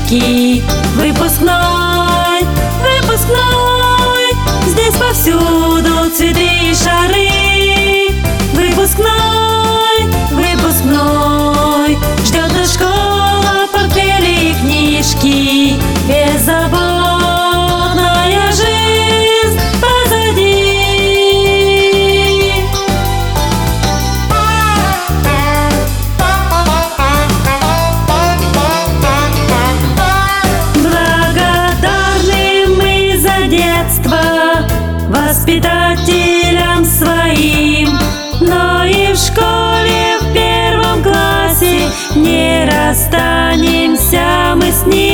книжки. Выпускной, выпускной, здесь повсюду цветы и шары. Выпускной, выпускной, ждет нас школа, портфели и книжки. Беззаботная жизнь позади. Благодарны мы за детство воспитателям своим, но и в школе в первом классе не расстанемся мы с ним.